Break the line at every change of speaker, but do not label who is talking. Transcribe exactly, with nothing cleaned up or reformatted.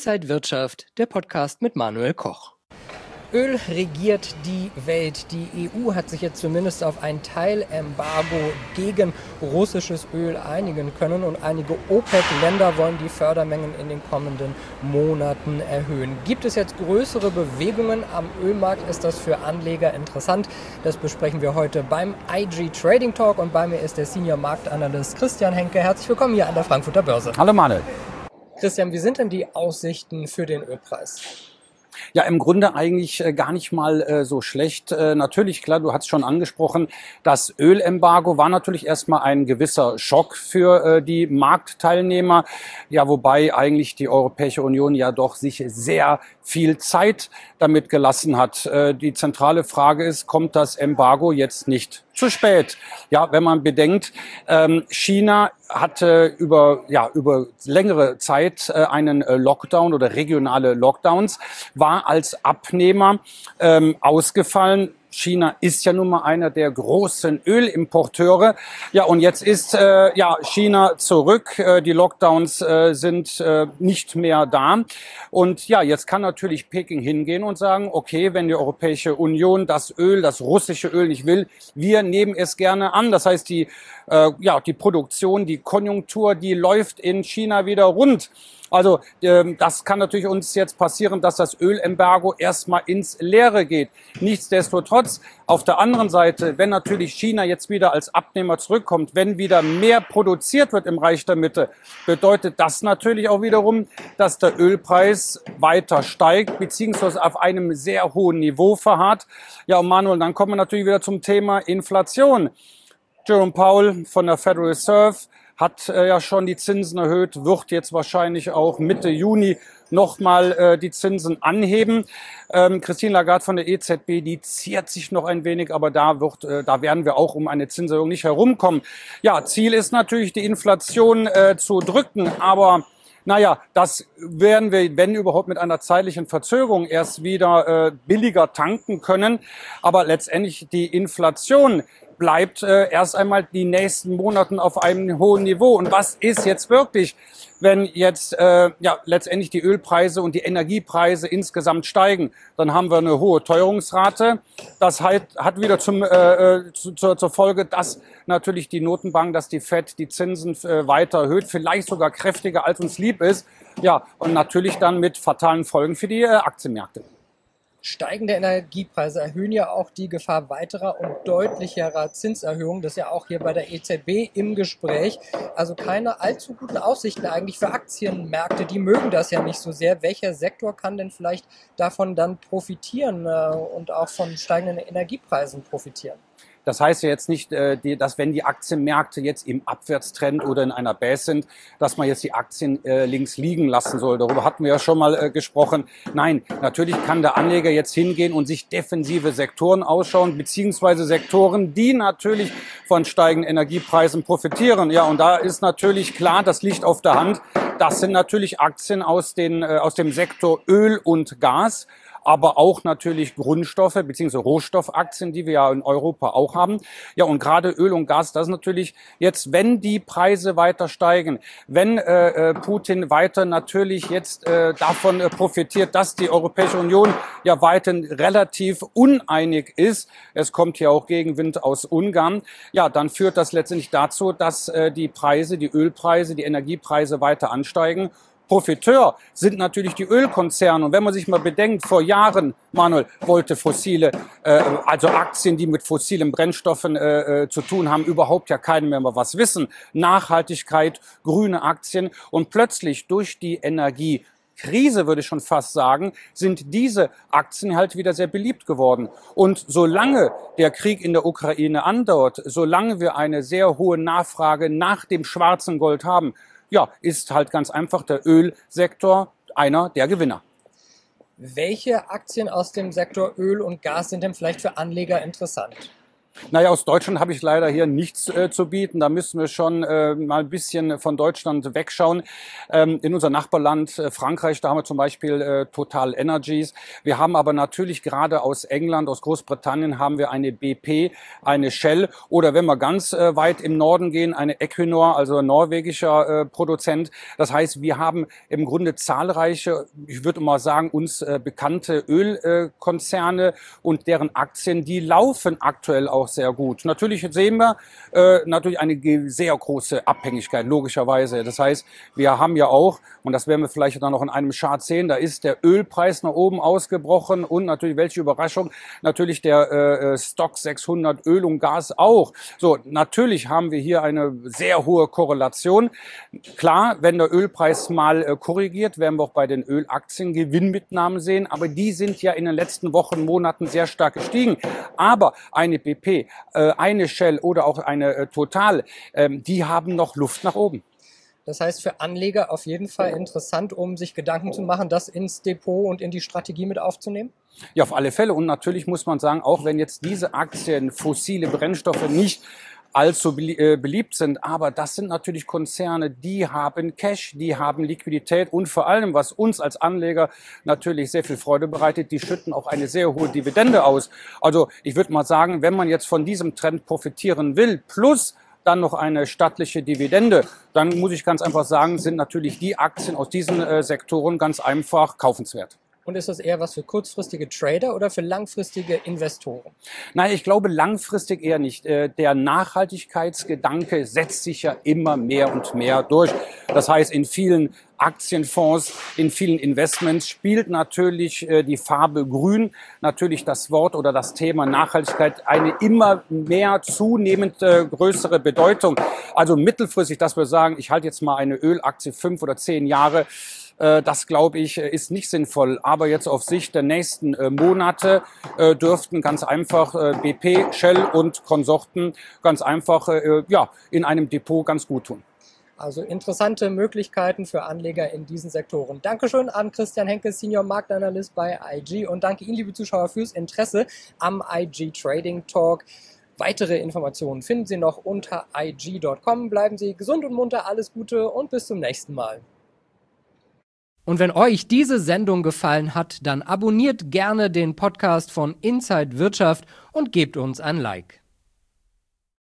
Inside Wirtschaft, der Podcast mit Manuel Koch. Öl regiert die Welt. Die E U hat sich jetzt zumindest auf ein Teilembargo gegen russisches Öl einigen können und einige OPEC-Länder wollen die Fördermengen in den kommenden Monaten erhöhen. Gibt es jetzt größere Bewegungen am Ölmarkt? Ist das für Anleger interessant? Das besprechen wir heute beim I G Trading Talk und bei mir ist der Senior Marktanalyst Christian Henke. Herzlich willkommen hier an der Frankfurter Börse.
Hallo Manuel.
Christian, wie sind denn die Aussichten für den Ölpreis?
Ja, im Grunde eigentlich äh, gar nicht mal äh, so schlecht. Äh, natürlich, klar, du hast schon angesprochen, das Ölembargo war natürlich erstmal ein gewisser Schock für äh, die Marktteilnehmer. Ja, wobei eigentlich die Europäische Union ja doch sich sehr viel Zeit damit gelassen hat. Äh, die zentrale Frage ist, kommt das Embargo jetzt nicht zu spät? Ja, wenn man bedenkt, ähm, China hatte über, ja, über längere Zeit äh, einen äh, Lockdown oder regionale Lockdowns, war als Abnehmer ähm, ausgefallen. China ist ja nun mal einer der großen Ölimporteure. Ja, und jetzt ist äh, ja China zurück. Äh, die Lockdowns äh, sind äh, nicht mehr da. Und ja, jetzt kann natürlich Peking hingehen und sagen, okay, wenn die Europäische Union das Öl, das russische Öl nicht will, wir nehmen es gerne an. Das heißt, die äh, ja, die Produktion, die Konjunktur, die läuft in China wieder rund. Also ähm, das kann natürlich uns jetzt passieren, dass das Ölembargo erstmal ins Leere geht. Nichtsdestotrotz, auf der anderen Seite, wenn natürlich China jetzt wieder als Abnehmer zurückkommt, wenn wieder mehr produziert wird im Reich der Mitte, bedeutet das natürlich auch wiederum, dass der Ölpreis weiter steigt, beziehungsweise auf einem sehr hohen Niveau verharrt. Ja, und Manuel, dann kommen wir natürlich wieder zum Thema Inflation. Jerome Powell von der Federal Reserve hat äh, ja schon die Zinsen erhöht, wird jetzt wahrscheinlich auch Mitte Juni nochmal äh, die Zinsen anheben. Ähm, Christine Lagarde von der E Z B, die ziert sich noch ein wenig, aber da wird, äh, da werden wir auch um eine Zinserhöhung nicht herumkommen. Ja, Ziel ist natürlich, die Inflation äh, zu drücken, aber naja, das werden wir, wenn überhaupt, mit einer zeitlichen Verzögerung erst wieder äh, billiger tanken können. Aber letztendlich die Inflation bleibt äh, erst einmal die nächsten Monaten auf einem hohen Niveau. Und was ist jetzt wirklich, wenn jetzt äh, ja letztendlich die Ölpreise und die Energiepreise insgesamt steigen? Dann haben wir eine hohe Teuerungsrate. Das halt, hat wieder zum, äh, zu, zur, zur Folge, dass natürlich die Notenbank, dass die Fed die Zinsen äh, weiter erhöht, vielleicht sogar kräftiger als uns lieb ist. Ja, und natürlich dann mit fatalen Folgen für die äh, Aktienmärkte.
Steigende Energiepreise erhöhen ja auch die Gefahr weiterer und deutlicherer Zinserhöhungen. Das ist ja auch hier bei der E Z B im Gespräch. Also keine allzu guten Aussichten eigentlich für Aktienmärkte. Die mögen das ja nicht so sehr. Welcher Sektor kann denn vielleicht davon dann profitieren und auch von steigenden Energiepreisen profitieren?
Das heißt ja jetzt nicht, dass wenn die Aktienmärkte jetzt im Abwärtstrend oder in einer Base sind, dass man jetzt die Aktien links liegen lassen soll. Darüber hatten wir ja schon mal gesprochen. Nein, natürlich kann der Anleger jetzt hingehen und sich defensive Sektoren ausschauen, beziehungsweise Sektoren, die natürlich von steigenden Energiepreisen profitieren. Ja, und da ist natürlich klar, das liegt auf der Hand. Das sind natürlich Aktien aus, den, aus dem Sektor Öl und Gas, aber auch natürlich Grundstoffe bzw. Rohstoffaktien, die wir ja in Europa auch haben. Ja, und gerade Öl und Gas, das ist natürlich jetzt, wenn die Preise weiter steigen, wenn äh, Putin weiter natürlich jetzt äh, davon äh, profitiert, dass die Europäische Union ja weiterhin relativ uneinig ist, es kommt ja auch Gegenwind aus Ungarn, ja, dann führt das letztendlich dazu, dass äh, die Preise, die Ölpreise, die Energiepreise weiter ansteigen. Profiteur sind natürlich die Ölkonzerne. Und wenn man sich mal bedenkt, vor Jahren, Manuel, wollte fossile, äh, also Aktien, die mit fossilen Brennstoffen äh, zu tun haben, überhaupt ja keiner mehr mal was wissen. Nachhaltigkeit, grüne Aktien und plötzlich durch die Energiekrise, würde ich schon fast sagen, sind diese Aktien halt wieder sehr beliebt geworden. Und solange der Krieg in der Ukraine andauert, solange wir eine sehr hohe Nachfrage nach dem schwarzen Gold haben, ja, ist halt ganz einfach der Ölsektor einer der Gewinner.
Welche Aktien aus dem Sektor Öl und Gas sind denn vielleicht für Anleger interessant?
Naja, aus Deutschland habe ich leider hier nichts äh, zu bieten. Da müssen wir schon äh, mal ein bisschen von Deutschland wegschauen. Ähm, in unser Nachbarland äh, Frankreich, da haben wir zum Beispiel äh, Total Energies. Wir haben aber natürlich gerade aus England, aus Großbritannien haben wir eine B P, eine Shell oder wenn wir ganz äh, weit im Norden gehen, eine Equinor, also ein norwegischer äh, Produzent. Das heißt, wir haben im Grunde zahlreiche, ich würde mal sagen, uns äh, bekannte Ölkonzerne äh, und deren Aktien, die laufen aktuell auch sehr gut. Natürlich sehen wir äh, natürlich eine sehr große Abhängigkeit, logischerweise. Das heißt, wir haben ja auch, und das werden wir vielleicht dann noch in einem Chart sehen, da ist der Ölpreis nach oben ausgebrochen und natürlich, welche Überraschung, natürlich der äh, Stock sechshundert Öl und Gas auch. So, natürlich haben wir hier eine sehr hohe Korrelation. Klar, wenn der Ölpreis mal äh, korrigiert, werden wir auch bei den Ölaktien Gewinnmitnahmen sehen, aber die sind ja in den letzten Wochen, Monaten sehr stark gestiegen. Aber eine B P, eine Shell oder auch eine Total, die haben noch Luft nach oben.
Das heißt für Anleger auf jeden Fall interessant, um sich Gedanken zu machen, das ins Depot und in die Strategie mit aufzunehmen?
Ja, auf alle Fälle. Und natürlich muss man sagen, auch wenn jetzt diese Aktien, fossile Brennstoffe nicht allzu beliebt sind, aber das sind natürlich Konzerne, die haben Cash, die haben Liquidität und vor allem, was uns als Anleger natürlich sehr viel Freude bereitet, die schütten auch eine sehr hohe Dividende aus. Also ich würde mal sagen, wenn man jetzt von diesem Trend profitieren will, plus dann noch eine stattliche Dividende, dann muss ich ganz einfach sagen, sind natürlich die Aktien aus diesen äh, Sektoren ganz einfach kaufenswert.
Und ist das eher was für kurzfristige Trader oder für langfristige Investoren?
Nein, ich glaube langfristig eher nicht. Der Nachhaltigkeitsgedanke setzt sich ja immer mehr und mehr durch. Das heißt, in vielen Aktienfonds, in vielen Investments spielt natürlich die Farbe Grün, natürlich das Wort oder das Thema Nachhaltigkeit eine immer mehr zunehmend größere Bedeutung. Also mittelfristig, dass wir sagen, ich halte jetzt mal eine Ölaktie fünf oder zehn Jahre, das, glaube ich, ist nicht sinnvoll. Aber jetzt auf Sicht der nächsten äh, Monate äh, dürften ganz einfach äh, B P, Shell und Konsorten ganz einfach äh, ja, in einem Depot ganz gut tun.
Also interessante Möglichkeiten für Anleger in diesen Sektoren. Dankeschön an Christian Henke, Senior Marktanalyst bei I G. Und danke Ihnen, liebe Zuschauer, fürs Interesse am I G Trading Talk. Weitere Informationen finden Sie noch unter I G Punkt com. Bleiben Sie gesund und munter, alles Gute und bis zum nächsten Mal. Und wenn euch diese Sendung gefallen hat, dann abonniert gerne den Podcast von Inside Wirtschaft und gebt uns ein Like.